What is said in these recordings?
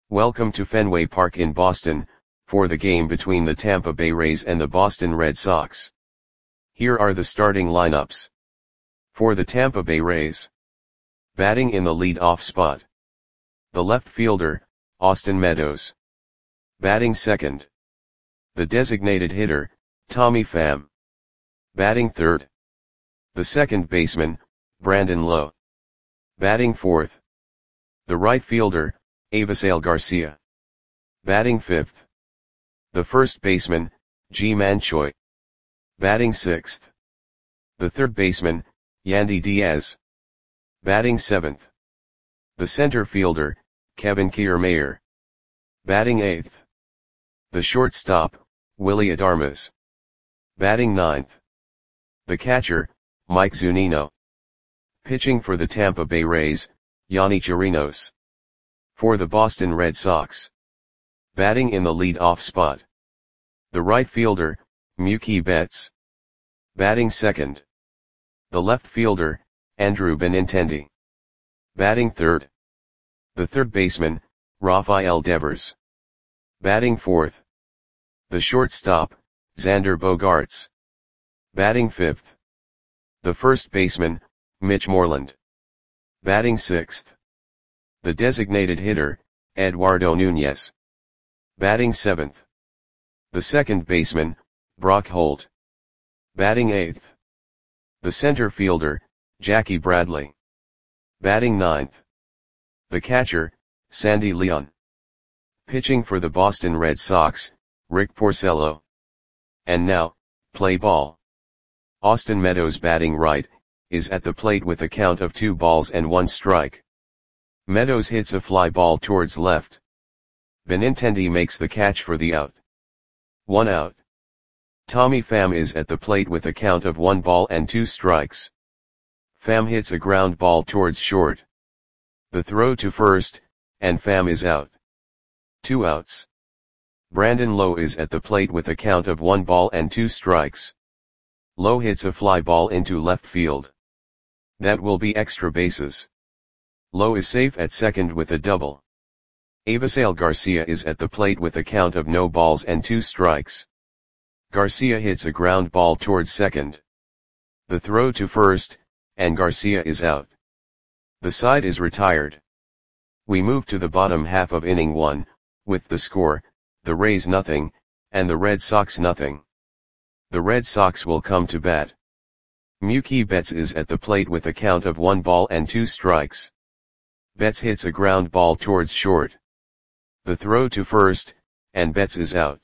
Welcome to Fenway Park in Boston, for the game between the Tampa Bay Rays and the Boston Red Sox. Here are the starting lineups. For the Tampa Bay Rays. Batting in the lead-off spot. The left fielder, Austin Meadows. Batting second. The designated hitter, Tommy Pham. Batting third. The second baseman, Brandon Lowe. Batting fourth. The right fielder, Avisail Garcia. Batting fifth. The first baseman, Ji-Man Choi. Batting sixth. The third baseman, Yandy Diaz. Batting seventh. The center fielder, Kevin Kiermaier. Batting eighth. The shortstop, Willy Adames. Batting ninth. The catcher, Mike Zunino. Pitching for the Tampa Bay Rays, Yonny Chirinos. For the Boston Red Sox. Batting in the lead-off spot. The right fielder, Mookie Betts. Batting second. The left fielder, Andrew Benintendi. Batting third. The third baseman, Rafael Devers. Batting fourth. The shortstop, Xander Bogaerts. Batting fifth. The first baseman, Mitch Moreland. Batting sixth. The designated hitter, Eduardo Nunez. Batting seventh. The second baseman, Brock Holt. Batting eighth. The center fielder, Jackie Bradley. Batting ninth. The catcher, Sandy Leon. Pitching for the Boston Red Sox, Rick Porcello. And now, play ball. Austin Meadows batting right, is at the plate with a count of 2 balls and 1 strike. Meadows hits a fly ball towards left. Benintendi makes the catch for the out. 1 out. Tommy Pham is at the plate with a count of 1 ball and 2 strikes. Pham hits a ground ball towards short. The throw to first, and Pham is out. 2 outs. Brandon Lowe is at the plate with a count of 1 ball and 2 strikes. Lowe hits a fly ball into left field. That will be extra bases. Lowe is safe at second with a double. Avisail Garcia is at the plate with a count of no balls and 2 strikes. Garcia hits a ground ball towards second. The throw to first, and Garcia is out. The side is retired. We move to the bottom half of inning 1, with the score, the Rays nothing, and the Red Sox nothing. The Red Sox will come to bat. Mookie Betts is at the plate with a count of 1 ball and 2 strikes. Betts hits a ground ball towards short. The throw to first, and Betts is out.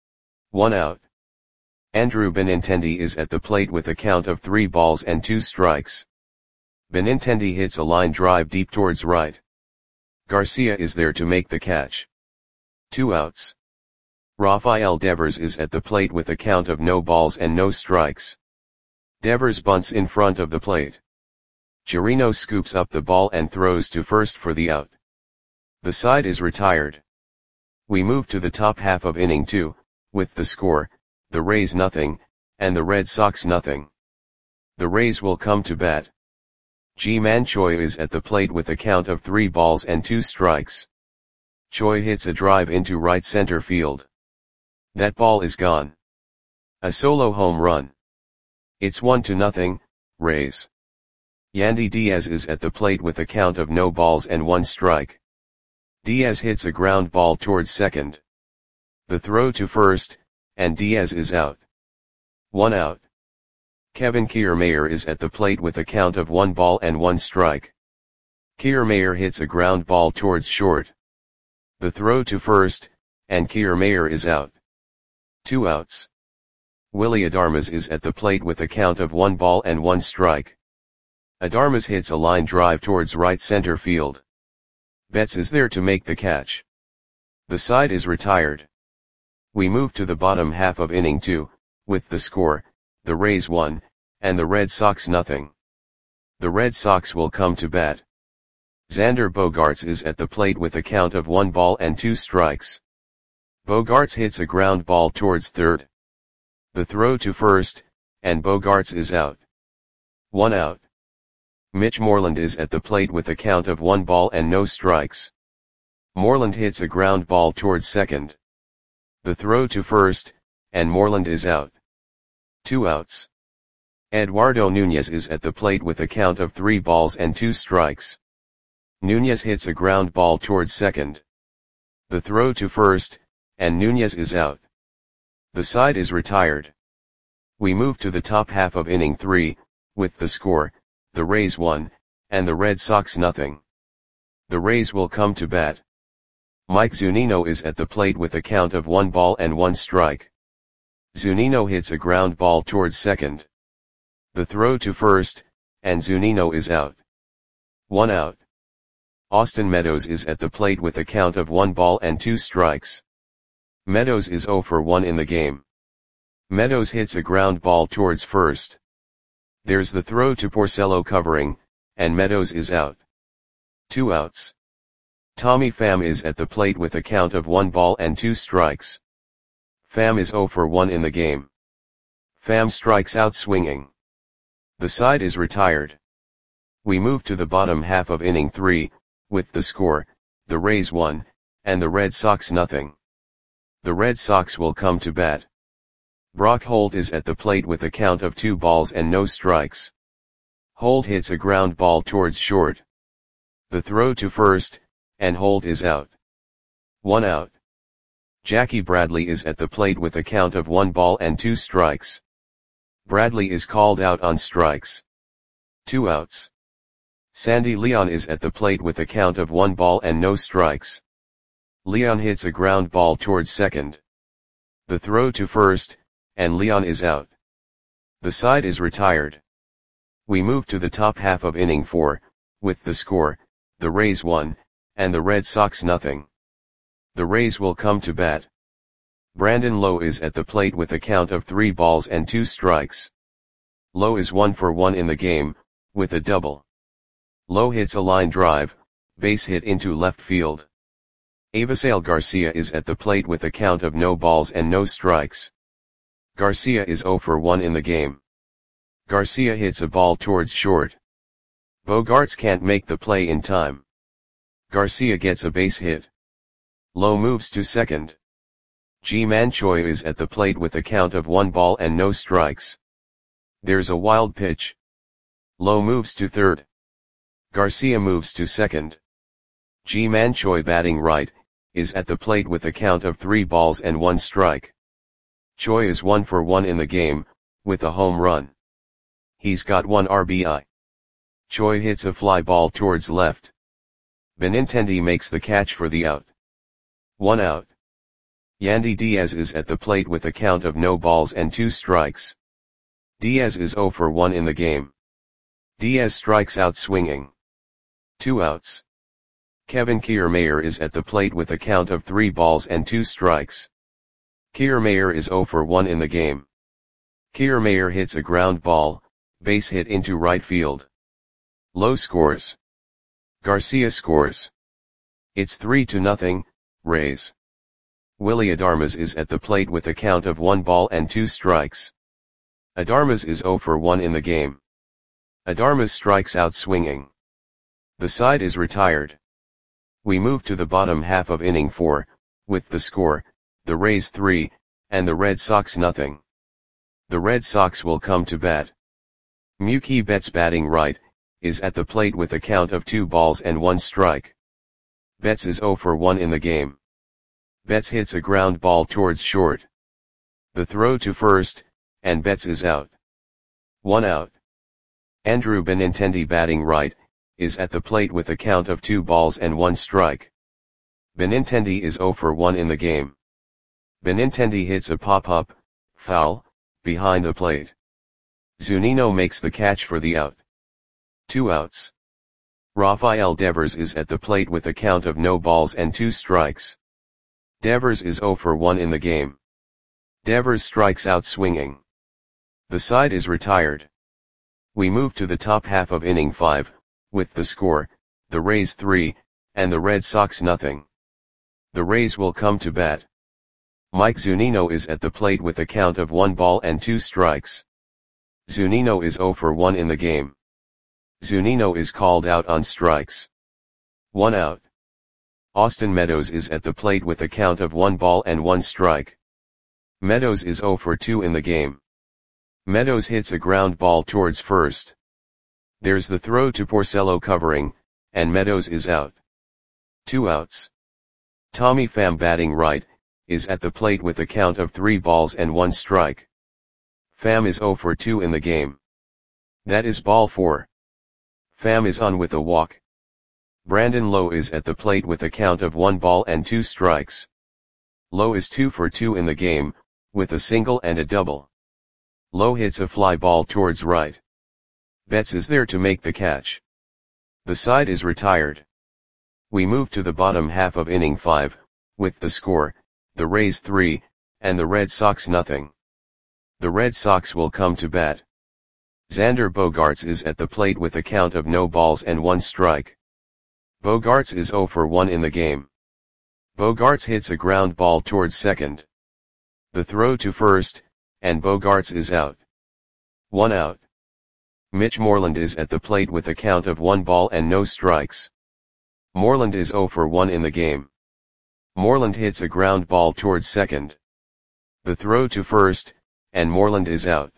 1 out. Andrew Benintendi is at the plate with a count of 3 balls and 2 strikes. Benintendi hits a line drive deep towards right. Garcia is there to make the catch. 2 outs. Rafael Devers is at the plate with a count of no balls and no strikes. Devers bunts in front of the plate. Chirinos scoops up the ball and throws to first for the out. The side is retired. We move to the top half of inning 2, with the score, the Rays nothing, and the Red Sox nothing. The Rays will come to bat. Ji-Man Choi is at the plate with a count of 3 balls and 2 strikes. Choi hits a drive into right center field. That ball is gone. A solo home run. It's 1-0, Rays. Yandy Diaz is at the plate with a count of no balls and 1 strike. Diaz hits a ground ball towards second. The throw to first, and Diaz is out. 1 out. Kevin Kiermaier is at the plate with a count of 1 ball and 1 strike. Kiermaier hits a ground ball towards short. The throw to first, and Kiermaier is out. 2 outs. Willy Adames is at the plate with a count of 1 ball and 1 strike. Adames hits a line drive towards right center field. Betts is there to make the catch. The side is retired. We move to the bottom half of inning 2, with the score, the Rays 1, and the Red Sox nothing. The Red Sox will come to bat. Xander Bogaerts is at the plate with a count of 1 ball and 2 strikes. Bogaerts hits a ground ball towards third. The throw to first, and Bogaerts is out. 1 out. Mitch Moreland is at the plate with a count of 1 ball and no strikes. Moreland hits a ground ball towards second. The throw to first, and Moreland is out. 2 outs. Eduardo Nunez is at the plate with a count of 3 balls and 2 strikes. Nunez hits a ground ball towards second. The throw to first, and Nunez is out. The side is retired. We move to the top half of inning 3, with the score, the Rays 1, and the Red Sox nothing. The Rays will come to bat. Mike Zunino is at the plate with a count of 1 ball and 1 strike. Zunino hits a ground ball towards second. The throw to first, and Zunino is out. 1 out. Austin Meadows is at the plate with a count of 1 ball and 2 strikes. Meadows is 0 for 1 in the game. Meadows hits a ground ball towards first. There's the throw to Porcello covering, and Meadows is out. 2 outs. Tommy Pham is at the plate with a count of 1 ball and 2 strikes. Pham is 0 for 1 in the game. Pham strikes out swinging. The side is retired. We move to the bottom half of inning 3, with the score, the Rays 1, and the Red Sox nothing. The Red Sox will come to bat. Brock Holt is at the plate with a count of 2 balls and no strikes. Holt hits a ground ball towards short. The throw to first, and Holt is out. 1 out. Jackie Bradley is at the plate with a count of 1 ball and 2 strikes. Bradley is called out on strikes. 2 outs. Sandy Leon is at the plate with a count of 1 ball and no strikes. Leon hits a ground ball towards second. The throw to first, and Leon is out. The side is retired. We move to the top half of inning 4, with the score, the Rays 1, and the Red Sox nothing. The Rays will come to bat. Brandon Lowe is at the plate with a count of 3 balls and 2 strikes. Lowe is 1 for 1 in the game, with a double. Lowe hits a line drive, base hit into left field. Avisail Garcia is at the plate with a count of no balls and no strikes. Garcia is 0 for 1 in the game. Garcia hits a ball towards short. Bogaerts can't make the play in time. Garcia gets a base hit. Lowe moves to second. Ji-Man Choi is at the plate with a count of 1 ball and no strikes. There's a wild pitch. Lowe moves to third. Garcia moves to second. Ji-Man Choi, batting right, is at the plate with a count of 3 balls and 1 strike. Choi is 1 for 1 in the game, with a home run. He's got 1 RBI. Choi hits a fly ball towards left. Benintendi makes the catch for the out. 1 out. Yandy Diaz is at the plate with a count of no balls and 2 strikes. Diaz is 0 for 1 in the game. Diaz strikes out swinging. 2 outs. Kevin Kiermaier is at the plate with a count of 3 balls and 2 strikes. Kiermaier is 0 for 1 in the game. Kiermaier hits a ground ball, base hit into right field. Lowe scores. Garcia scores. It's 3-0, Rays. Willy Adames is at the plate with a count of 1 ball and 2 strikes. Adames is 0 for 1 in the game. Adames strikes out swinging. The side is retired. We move to the bottom half of inning 4, with the score, the Rays 3, and the Red Sox nothing. The Red Sox will come to bat. Mookie Betts, batting right, is at the plate with a count of 2 balls and 1 strike. Betts is 0 for 1 in the game. Betts hits a ground ball towards short. The throw to first, and Betts is out. 1 out. Andrew Benintendi, batting right, is at the plate with a count of 2 balls and 1 strike. Benintendi is 0 for 1 in the game. Benintendi hits a pop-up, foul, behind the plate. Zunino makes the catch for the out. 2 outs. Rafael Devers is at the plate with a count of no balls and 2 strikes. Devers is 0 for 1 in the game. Devers strikes out swinging. The side is retired. We move to the top half of inning 5, with the score, the Rays 3, and the Red Sox nothing. The Rays will come to bat. Mike Zunino is at the plate with a count of 1 ball and 2 strikes. Zunino is 0 for 1 in the game. Zunino is called out on strikes. 1 out. Austin Meadows is at the plate with a count of 1 ball and 1 strike. Meadows is 0 for 2 in the game. Meadows hits a ground ball towards first. There's the throw to Porcello covering, and Meadows is out. 2 outs. Tommy Pham batting right, is at the plate with a count of 3 balls and 1 strike. Pham is 0 for 2 in the game. That is ball 4. Pham is on with a walk. Brandon Lowe is at the plate with a count of 1 ball and 2 strikes. Lowe is 2 for 2 in the game, with a single and a double. Lowe hits a fly ball towards right. Betts is there to make the catch. The side is retired. We move to the bottom half of inning 5, with the score, the Rays 3, and the Red Sox nothing. The Red Sox will come to bat. Xander Bogaerts is at the plate with a count of no balls and 1 strike. Bogaerts is 0 for 1 in the game. Bogaerts hits a ground ball towards second. The throw to first, and Bogaerts is out. 1 out. Mitch Moreland is at the plate with a count of 1 ball and no strikes. Moreland is 0 for 1 in the game. Moreland hits a ground ball towards second. The throw to first, and Moreland is out.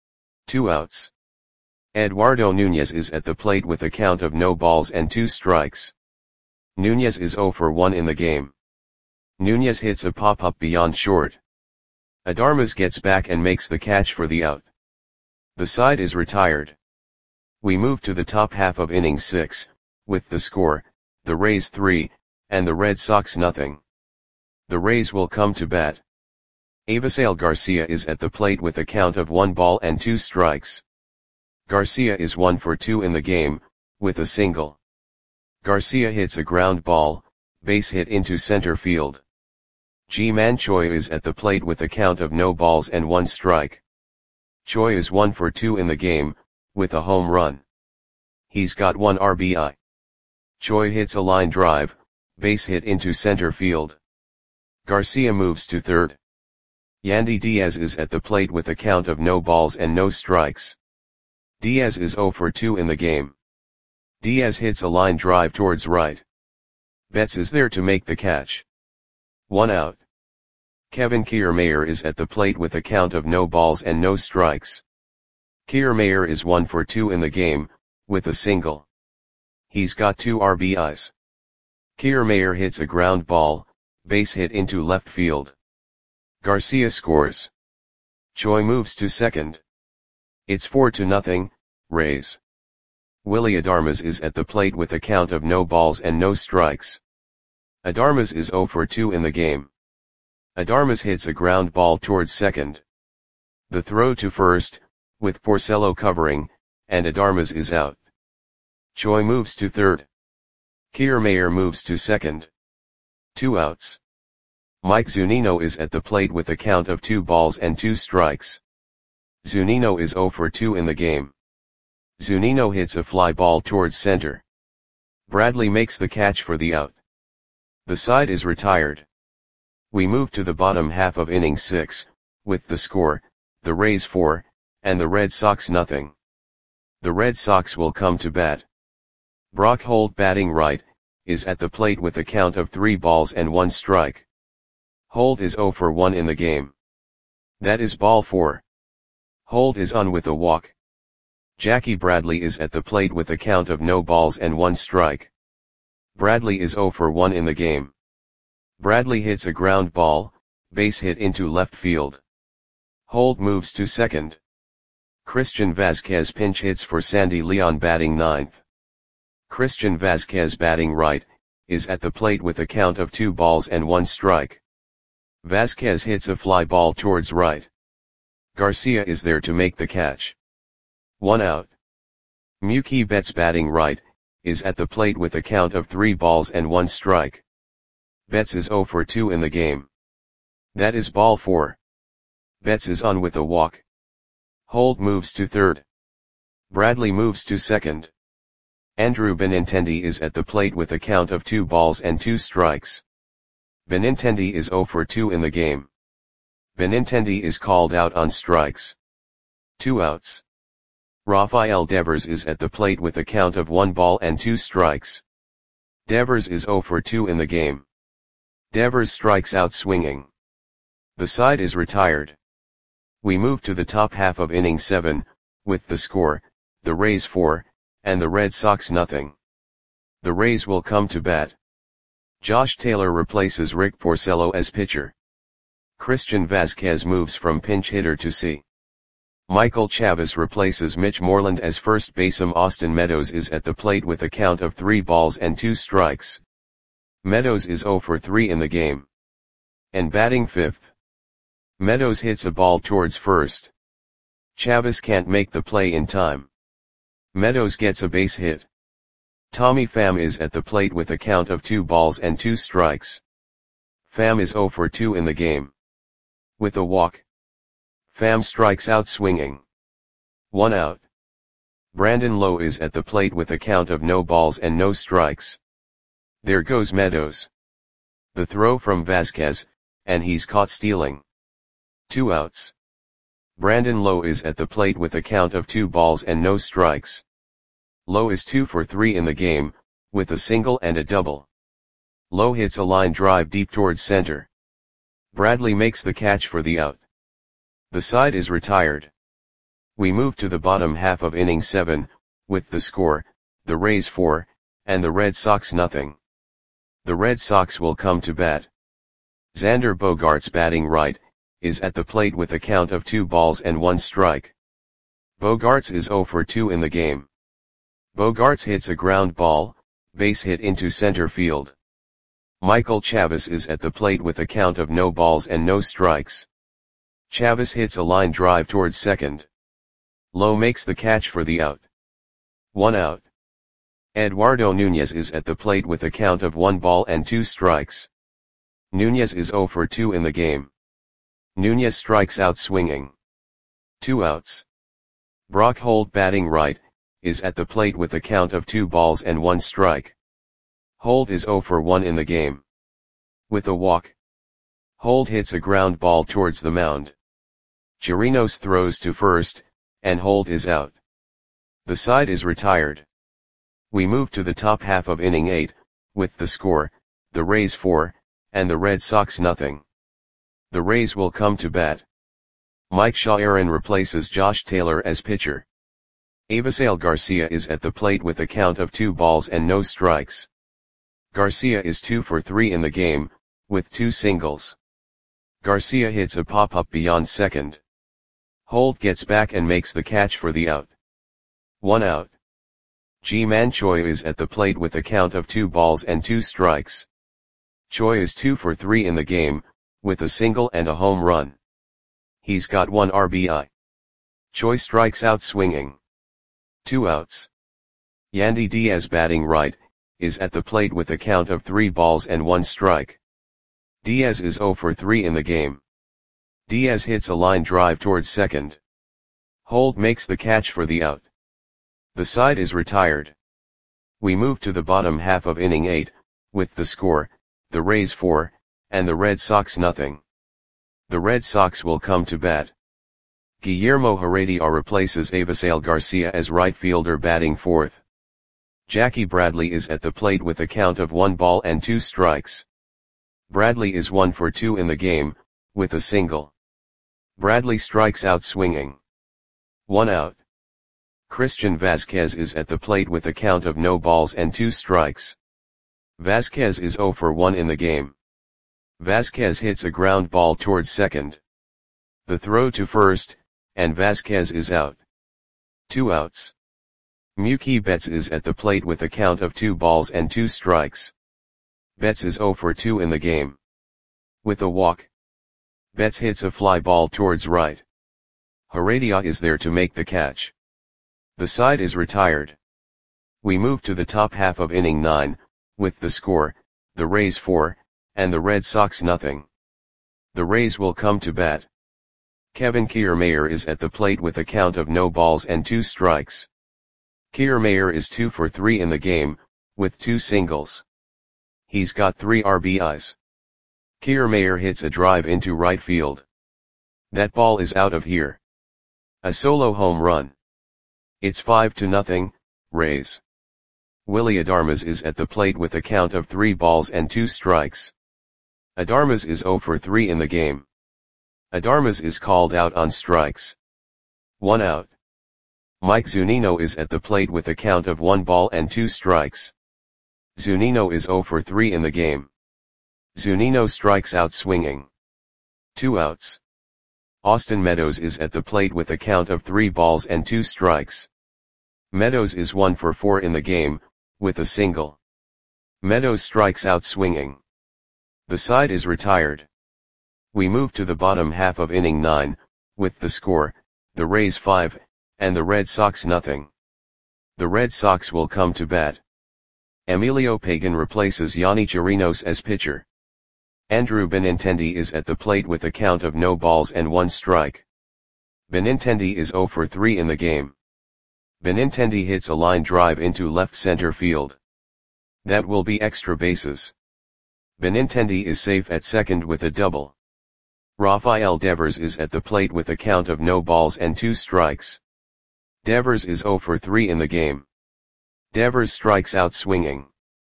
2 outs. Eduardo Nunez is at the plate with a count of no balls and 2 strikes. Nunez is 0 for 1 in the game. Nunez hits a pop-up beyond short. Adarmas gets back and makes the catch for the out. The side is retired. We move to the top half of inning 6, with the score, the Rays 3, and the Red Sox nothing. The Rays will come to bat. Avisail Garcia is at the plate with a count of 1 ball and 2 strikes. Garcia is 1 for 2 in the game, with a single. Garcia hits a ground ball, base hit into center field. Ji-Man Choi is at the plate with a count of no balls and 1 strike. Choi is 1 for 2 in the game, with a home run. He's got 1 RBI. Choi hits a line drive, base hit into center field. Garcia moves to third. Yandy Diaz is at the plate with a count of no balls and no strikes. Diaz is 0 for 2 in the game. Diaz hits a line drive towards right. Betts is there to make the catch. 1 out. Kevin Kiermaier is at the plate with a count of no balls and no strikes. Kiermaier is 1 for 2 in the game, with a single. He's got 2 RBIs. Kiermaier hits a ground ball, base hit into left field. Garcia scores. Choi moves to second. It's 4-0, Rays. Willy Adarmas is at the plate with a count of no balls and no strikes. Adarmas is 0 for 2 in the game. Adarmas hits a ground ball towards second. The throw to first, with Porcello covering, and Adarmas is out. Choi moves to third. Kiermaier moves to second. 2 outs. Mike Zunino is at the plate with a count of 2 balls and 2 strikes. Zunino is 0 for 2 in the game. Zunino hits a fly ball towards center. Bradley makes the catch for the out. The side is retired. We move to the bottom half of inning 6, with the score, the Rays 4, and the Red Sox nothing. The Red Sox will come to bat. Brock Holt batting right, is at the plate with a count of 3 balls and 1 strike. Holt is 0 for 1 in the game. That is ball 4. Holt is on with a walk. Jackie Bradley is at the plate with a count of no balls and 1 strike. Bradley is 0 for 1 in the game. Bradley hits a ground ball, base hit into left field. Holt moves to second. Christian Vazquez pinch hits for Sandy Leon batting ninth. Christian Vazquez batting right, is at the plate with a count of 2 balls and 1 strike. Vazquez hits a fly ball towards right. Garcia is there to make the catch. 1 out. Mookie Betts batting right, is at the plate with a count of 3 balls and 1 strike. Betts is 0 for 2 in the game. That is ball 4. Betts is on with a walk. Holt moves to third. Bradley moves to second. Andrew Benintendi is at the plate with a count of 2 balls and 2 strikes. Benintendi is 0 for 2 in the game. Benintendi is called out on strikes. 2 outs. Rafael Devers is at the plate with a count of 1 ball and 2 strikes. Devers is 0 for 2 in the game. Devers strikes out swinging. The side is retired. We move to the top half of inning 7, with the score, the Rays 4, and the Red Sox nothing. The Rays will come to bat. Josh Taylor replaces Rick Porcello as pitcher. Christian Vazquez moves from pinch hitter to C. Michael Chavis replaces Mitch Moreland as first baseman. Austin Meadows is at the plate with a count of 3 balls and 2 strikes. Meadows is 0 for 3 in the game. And batting 5th. Meadows hits a ball towards first. Chavis can't make the play in time. Meadows gets a base hit. Tommy Pham is at the plate with a count of 2 balls and 2 strikes. Pham is 0 for 2 in the game. With a walk. Pham strikes out swinging. 1 out. Brandon Lowe is at the plate with a count of no balls and no strikes. There goes Meadows. The throw from Vazquez, and he's caught stealing. 2 outs. Brandon Lowe is at the plate with a count of 2 balls and no strikes. Lowe is 2 for 3 in the game, with a single and a double. Lowe hits a line drive deep towards center. Bradley makes the catch for the out. The side is retired. We move to the bottom half of inning 7, with the score, the Rays 4, and the Red Sox nothing. The Red Sox will come to bat. Xander Bogaerts, batting right, is at the plate with a count of 2 balls and 1 strike. Bogaerts is 0 for 2 in the game. Bogaerts hits a ground ball, base hit into center field. Michael Chavis is at the plate with a count of no balls and no strikes. Chavis hits a line drive towards second. Lowe makes the catch for the out. 1 out. Eduardo Nunez is at the plate with a count of 1 ball and 2 strikes. Nunez is 0 for 2 in the game. Nunez strikes out swinging. 2 outs. Brock Holt, batting right, is at the plate with a count of 2 balls and 1 strike. Holt is 0 for 1 in the game. With a walk. Holt hits a ground ball towards the mound. Chirinos throws to first, and Holt is out. The side is retired. We move to the top half of inning 8, with the score, the Rays 4, and the Red Sox nothing. The Rays will come to bat. Mike Shaw replaces Josh Taylor as pitcher. Avisail Garcia is at the plate with a count of 2 balls and no strikes. Garcia is 2 for 3 in the game, with 2 singles. Garcia hits a pop-up beyond second. Holt gets back and makes the catch for the out. 1 out. Ji-Man Choi is at the plate with a count of 2 balls and 2 strikes. Choi is 2 for 3 in the game, with a single and a home run. He's got 1 RBI. Choi strikes out swinging. 2 outs. Yandy Diaz, batting right, is at the plate with a count of 3 balls and 1 strike. Diaz is 0 for 3 in the game. Diaz hits a line drive towards second. Holt makes the catch for the out. The side is retired. We move to the bottom half of inning 8, with the score, the Rays 4, and the Red Sox nothing. The Red Sox will come to bat. Guillermo Heredia replaces Avisail Garcia as right fielder, batting 4th. Jackie Bradley is at the plate with a count of 1 ball and 2 strikes. Bradley is 1 for 2 in the game, with a single. Bradley strikes out swinging. 1 out. Christian Vazquez is at the plate with a count of no balls and 2 strikes. Vazquez is 0 for 1 in the game. Vazquez hits a ground ball towards second. The throw to first, and Vazquez is out. 2 outs. Mookie Betts is at the plate with a count of 2 balls and 2 strikes. Betts is 0 for 2 in the game. With a walk. Betts hits a fly ball towards right. Heredia is there to make the catch. The side is retired. We move to the top half of inning 9, with the score, the Rays 4, and the Red Sox nothing. The Rays will come to bat. Kevin Kiermaier is at the plate with a count of no balls and 2 strikes. Kiermaier is 2 for 3 in the game, with 2 singles. He's got 3 RBIs. Kiermaier hits a drive into right field. That ball is out of here. A solo home run. It's 5-0, Rays. Willy Adames is at the plate with a count of 3 balls and 2 strikes. Adames is 0 for 3 in the game. Adames is called out on strikes. 1 out. Mike Zunino is at the plate with a count of 1 ball and 2 strikes. Zunino is 0 for 3 in the game. Zunino strikes out swinging. 2 outs. Austin Meadows is at the plate with a count of 3 balls and 2 strikes. Meadows is 1 for 4 in the game, with a single. Meadows strikes out swinging. The side is retired. We move to the bottom half of inning 9, with the score, the Rays 5, and the Red Sox nothing. The Red Sox will come to bat. Emilio Pagan replaces Yonny Chirinos as pitcher. Andrew Benintendi is at the plate with a count of no balls and 1 strike. Benintendi is 0 for 3 in the game. Benintendi hits a line drive into left center field. That will be extra bases. Benintendi is safe at second with a double. Rafael Devers is at the plate with a count of no balls and 2 strikes. Devers is 0 for 3 in the game. Devers strikes out swinging.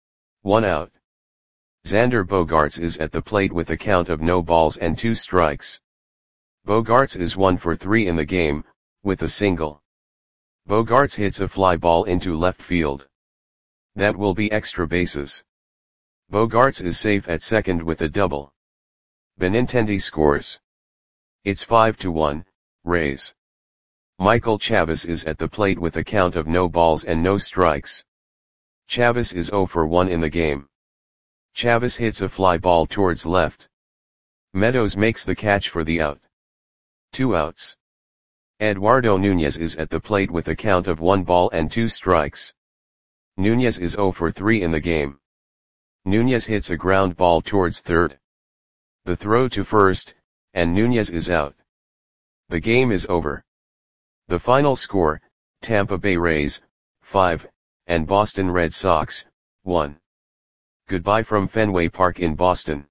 1 out. Xander Bogaerts is at the plate with a count of no balls and 2 strikes. Bogaerts is 1 for 3 in the game, with a single. Bogaerts hits a fly ball into left field. That will be extra bases. Bogaerts is safe at second with a double. Benintendi scores. It's 5-1, Rays. Michael Chavis is at the plate with a count of no balls and no strikes. Chavis is 0 for 1 in the game. Chavis hits a fly ball towards left. Meadows makes the catch for the out. 2 outs. Eduardo Nunez is at the plate with a count of 1 ball and 2 strikes. Nunez is 0 for 3 in the game. Nunez hits a ground ball towards third. The throw to first, and Nunez is out. The game is over. The final score, Tampa Bay Rays, 5, and Boston Red Sox, 1. Goodbye from Fenway Park in Boston.